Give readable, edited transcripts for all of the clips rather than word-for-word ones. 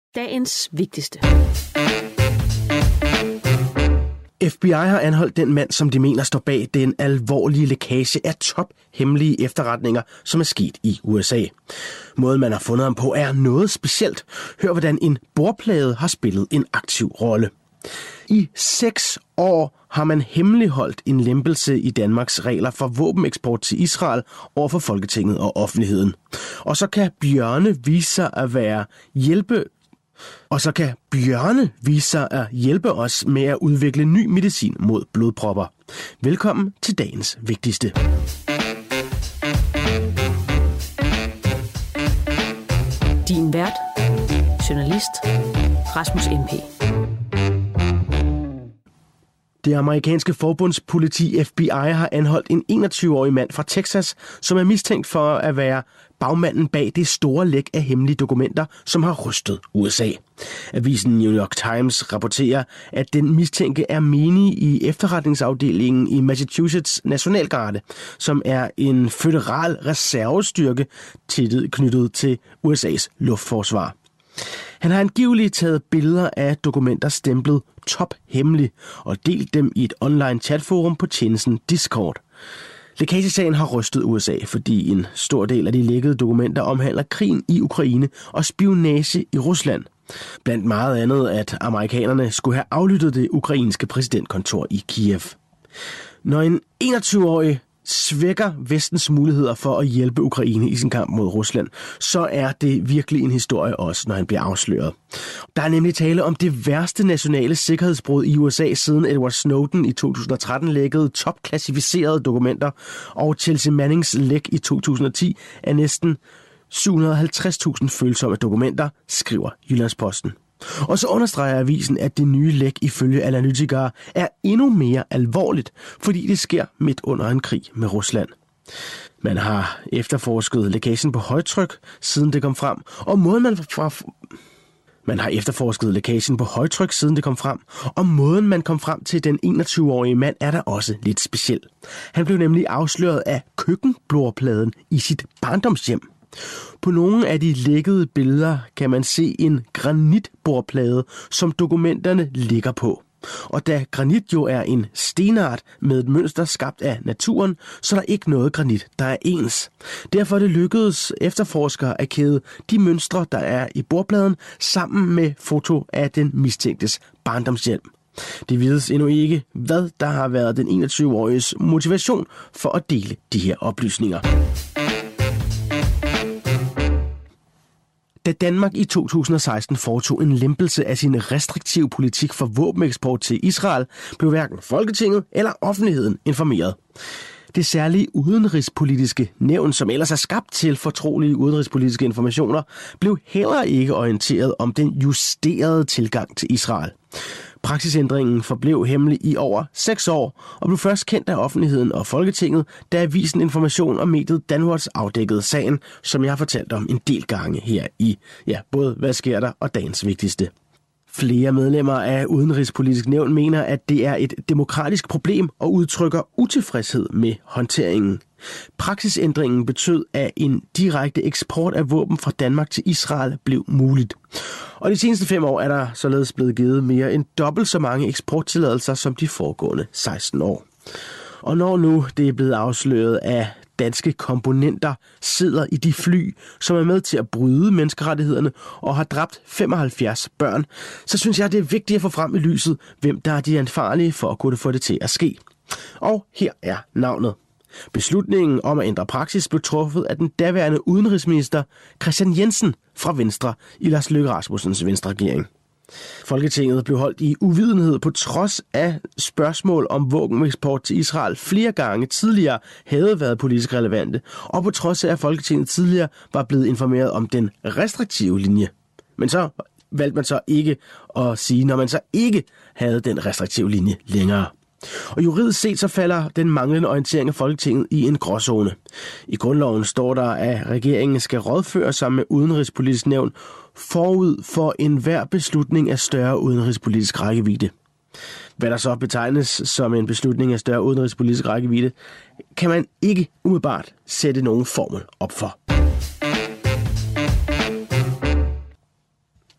Dagens vigtigste. FBI har anholdt den mand, som de mener står bag den alvorlige lækage af tophemmelige efterretninger, som er sket i USA. Måden, man har fundet ham på, er noget specielt. Hør, hvordan en bordplade har spillet en aktiv rolle. I 6 år har man hemmeligholdt en lempelse i Danmarks regler for våbeneksport til Israel over for Folketinget og offentligheden. Og så kan bjørne vise sig at hjælpe os med at udvikle ny medicin mod blodpropper. Velkommen til dagens vigtigste. Din vært, journalist Rasmus N.P. Det amerikanske forbundspoliti FBI har anholdt en 21-årig mand fra Texas, som er mistænkt for at være bagmanden bag det store læk af hemmelige dokumenter, som har rystet USA. Avisen New York Times rapporterer, at den mistænkte er menig i efterretningsafdelingen i Massachusetts Nationalgarde, som er en føderal reservestyrke knyttet til USA's luftforsvar. Han har angiveligt taget billeder af dokumenter stemplet tophemmelig og delt dem i et online chatforum på tjenesten Discord. Lækagesagen har rystet USA, fordi en stor del af de lækkede dokumenter omhandler krigen i Ukraine og spionage i Rusland. Blandt meget andet, at amerikanerne skulle have aflyttet det ukrainske præsidentkontor i Kiev. Når en 21-årig svækker vestens muligheder for at hjælpe Ukraine i sin kamp mod Rusland, så er det virkelig en historie også, når han bliver afsløret. Der er nemlig tale om det værste nationale sikkerhedsbrud i USA siden Edward Snowden i 2013 lækkede topklassificerede dokumenter, og Chelsea Mannings læk i 2010 af næsten 750.000 følsomme dokumenter, skriver Jyllandsposten. Og så understreger avisen, at det nye læk ifølge analytikere er endnu mere alvorligt, fordi det sker midt under en krig med Rusland. Man har efterforsket lækagen på højtryk, siden det kom frem, og måden man kom frem til den 21-årige mand er der også lidt speciel. Han blev nemlig afsløret af køkkenbordpladen i sit barndomshjem. På nogle af de lækkede billeder kan man se en granitbordplade, som dokumenterne ligger på. Og da granit jo er en stenart med et mønster skabt af naturen, så er der ikke noget granit, der er ens. Derfor er det lykkedes efterforskere at kæde de mønstre, der er i bordpladen, sammen med foto af den mistænktes barndomshjem. Det vides endnu ikke, hvad der har været den 21-åriges motivation for at dele de her oplysninger. Da Danmark i 2016 foretog en lempelse af sin restriktive politik for våbeneksport til Israel, blev hverken Folketinget eller offentligheden informeret. Det særlige udenrigspolitiske nævn, som ellers er skabt til fortrolige udenrigspolitiske informationer, blev heller ikke orienteret om den justerede tilgang til Israel. Praksisændringen forblev hemmelig i over 6 år og blev først kendt af offentligheden og Folketinget, da avisen Information og mediet Danwatch afdækkede sagen, som jeg har fortalt om en del gange her i både Hvad sker der og dagens vigtigste. Flere medlemmer af Udenrigspolitisk Nævn mener, at det er et demokratisk problem og udtrykker utilfredshed med håndteringen. Praksisændringen betød, at en direkte eksport af våben fra Danmark til Israel blev muligt. Og de seneste 5 år er der således blevet givet mere end dobbelt så mange eksporttilladelser som de foregående 16 år. Og når nu det er blevet afsløret, at danske komponenter sidder i de fly, som er med til at bryde menneskerettighederne og har dræbt 75 børn, så synes jeg, det er vigtigt at få frem i lyset, hvem der er de ansvarlige for at kunne få det til at ske. Og her er navnet. Beslutningen om at ændre praksis blev truffet af den daværende udenrigsminister Kristian Jensen fra Venstre i Lars Løkke Rasmussens Venstre-regering. Folketinget blev holdt i uvidenhed på trods af spørgsmål om våbeneksport til Israel flere gange tidligere havde været politisk relevante, og på trods af at Folketinget tidligere var blevet informeret om den restriktive linje. Men så valgte man så ikke at sige, når man så ikke havde den restriktive linje længere. Og juridisk set så falder den manglende orientering af Folketinget i en gråzone. I grundloven står der, at regeringen skal rådføre sig med Udenrigspolitisk Nævn forud for enhver beslutning af større udenrigspolitisk rækkevidde. Hvad der så betegnes som en beslutning af større udenrigspolitisk rækkevidde, kan man ikke umiddelbart sætte nogen formel op for.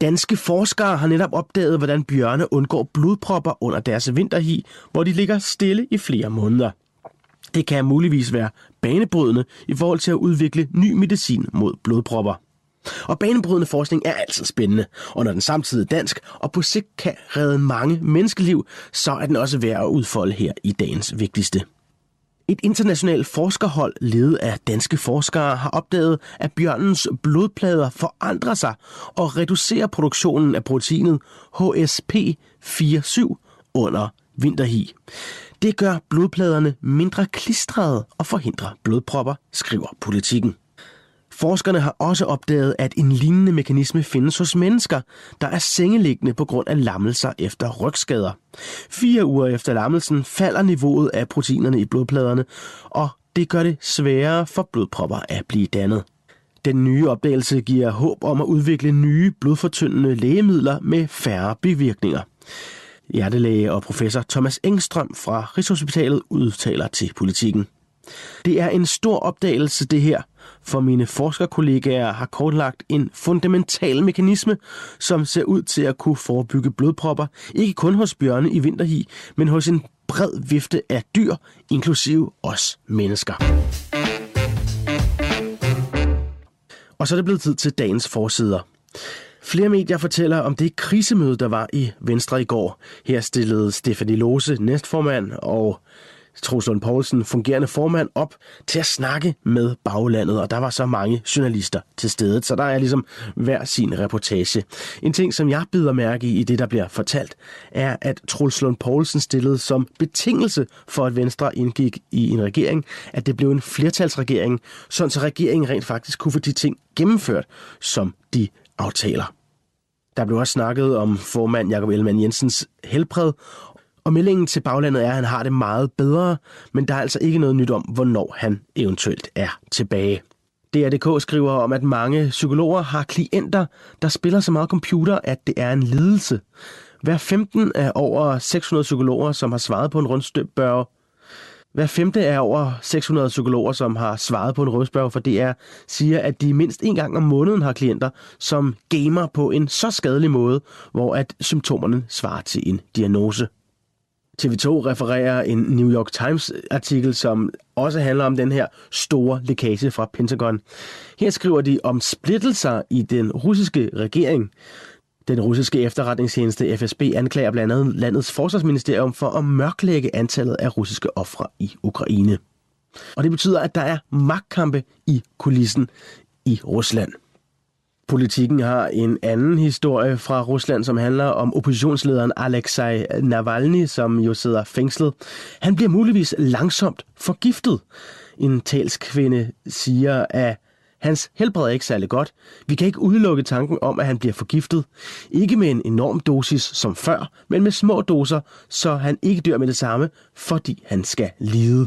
Danske forskere har netop opdaget, hvordan bjørne undgår blodpropper under deres vinterhi, hvor de ligger stille i flere måneder. Det kan muligvis være banebrydende i forhold til at udvikle ny medicin mod blodpropper. Og banebrydende forskning er altid spændende, og når den samtidig er dansk og på sigt kan redde mange menneskeliv, så er den også værd at udfolde her i dagens vigtigste. Et internationalt forskerhold ledet af danske forskere har opdaget, at bjørnens blodplader forandrer sig og reducerer produktionen af proteinet HSP47 under vinterhi. Det gør blodpladerne mindre klistrede og forhindrer blodpropper, skriver Politikken. Forskerne har også opdaget, at en lignende mekanisme findes hos mennesker, der er sengeliggende på grund af lammelser efter rygskader. 4 uger efter lammelsen falder niveauet af proteinerne i blodpladerne, og det gør det sværere for blodpropper at blive dannet. Den nye opdagelse giver håb om at udvikle nye blodfortyndende lægemidler med færre bivirkninger. Hjertelæge og professor Thomas Engstrøm fra Rigshospitalet udtaler til Politikken. Det er en stor opdagelse det her, for mine forskerkollegaer har kortlagt en fundamental mekanisme, som ser ud til at kunne forebygge blodpropper, ikke kun hos bjørne i vinterhi, men hos en bred vifte af dyr, inklusive os mennesker. Og så er det blevet tid til dagens forsider. Flere medier fortæller om det krisemøde, der var i Venstre i går. Her stillede Stephanie Lose, næstformand, og Troels Lund Poulsen, fungerende formand, op til at snakke med baglandet, og der var så mange journalister til stede, så der er ligesom hver sin reportage. En ting, som jeg bider mærke i det, der bliver fortalt, er, at Troels Lund Poulsen stillede som betingelse for, at Venstre indgik i en regering, at det blev en flertalsregering, sådan så regeringen rent faktisk kunne få de ting gennemført, som de aftaler. Der blev også snakket om formand Jakob Ellemann-Jensens helbred, og meldingen til baglandet er, at han har det meget bedre, men der er altså ikke noget nyt om, hvornår han eventuelt er tilbage. DR.dk skriver om, at mange psykologer har klienter, der spiller så meget computer, at det er en lidelse. Hver 15 af over 600 psykologer, som har svaret på en rundspørge, hver femte af over 600 psykologer, som har svaret på en rundspørge for DR, siger, at de mindst en gang om måneden har klienter, som gamer på en så skadelig måde, hvor at symptomerne svarer til en diagnose. TV2 refererer en New York Times-artikel, som også handler om den her store lækage fra Pentagon. Her skriver de om splittelser i den russiske regering. Den russiske efterretningstjeneste FSB anklager blandt andet landets forsvarsministerium for at mørklægge antallet af russiske ofre i Ukraine. Og det betyder, at der er magtkampe i kulissen i Rusland. Politikken har en anden historie fra Rusland, som handler om oppositionslederen Alexei Navalny, som jo sidder fængslet. Han bliver muligvis langsomt forgiftet. En talskvinde siger, at hans helbred er ikke særlig godt. Vi kan ikke udelukke tanken om, at han bliver forgiftet. Ikke med en enorm dosis som før, men med små doser, så han ikke dør med det samme, fordi han skal lide.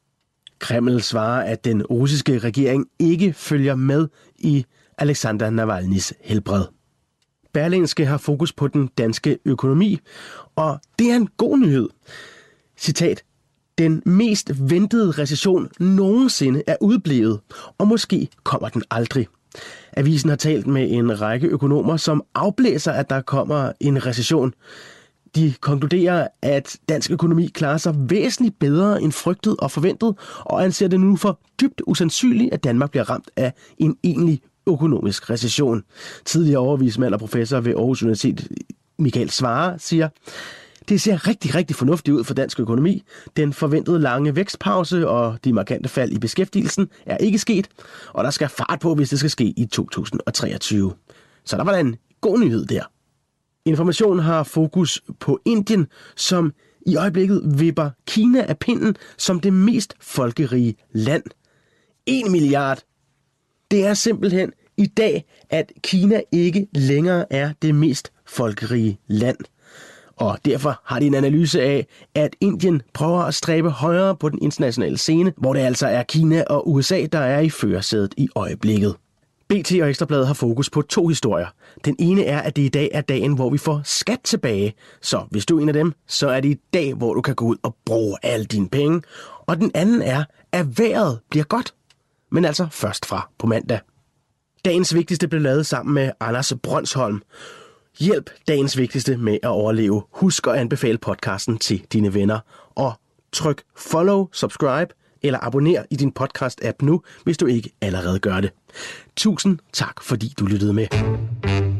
Kreml svarer, at den russiske regering ikke følger med i Alexander Navalnys helbred. Berlingske har fokus på den danske økonomi, og det er en god nyhed. Citat: den mest ventede recession nogensinde er udeblevet, og måske kommer den aldrig. Avisen har talt med en række økonomer, som afblæser, at der kommer en recession. De konkluderer, at dansk økonomi klarer sig væsentligt bedre end frygtet og forventet, og anser det nu for dybt usandsynligt, at Danmark bliver ramt af en egentlig økonomisk recession. Tidligere overvismand og professor ved Aarhus Universitet, Michael Svarer, siger: det ser rigtig, rigtig fornuftigt ud for dansk økonomi. Den forventede lange vækstpause og de markante fald i beskæftigelsen er ikke sket, og der skal fart på, hvis det skal ske i 2023. Så der var da en god nyhed der. Information har fokus på Indien, som i øjeblikket vipper Kina af pinden som det mest folkerige land. 1 milliard. Det er simpelthen i dag, at Kina ikke længere er det mest folkerige land. Og derfor har de en analyse af, at Indien prøver at stræbe højere på den internationale scene, hvor det altså er Kina og USA, der er i førersædet i øjeblikket. BT og Ekstrabladet har fokus på 2 historier. Den ene er, at det i dag er dagen, hvor vi får skat tilbage. Så hvis du er en af dem, så er det i dag, hvor du kan gå ud og bruge alle dine penge. Og den anden er, at vejret bliver godt. Men altså først fra på mandag. Dagens vigtigste blev lavet sammen med Anders Brønsholm. Hjælp dagens vigtigste med at overleve. Husk at anbefale podcasten til dine venner. Og tryk follow, subscribe eller abonner i din podcast-app nu, hvis du ikke allerede gør det. Tusind tak, fordi du lyttede med.